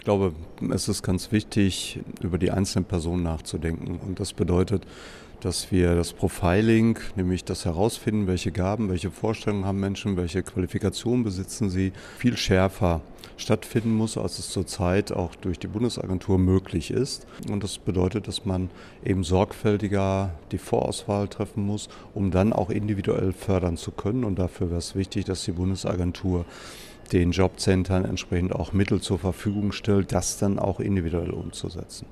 Ich glaube, es ist ganz wichtig, über die einzelnen Personen nachzudenken. Und das bedeutet, dass wir das Profiling, nämlich das Herausfinden, welche Gaben, welche Vorstellungen haben Menschen, welche Qualifikationen besitzen sie, viel schärfer stattfinden muss, als es zurzeit auch durch die Bundesagentur möglich ist. Und das bedeutet, dass man eben sorgfältiger die Vorauswahl treffen muss, um dann auch individuell fördern zu können. Und dafür wäre es wichtig, dass die Bundesagentur den Jobcentern entsprechend auch Mittel zur Verfügung stellt, das dann auch individuell umzusetzen.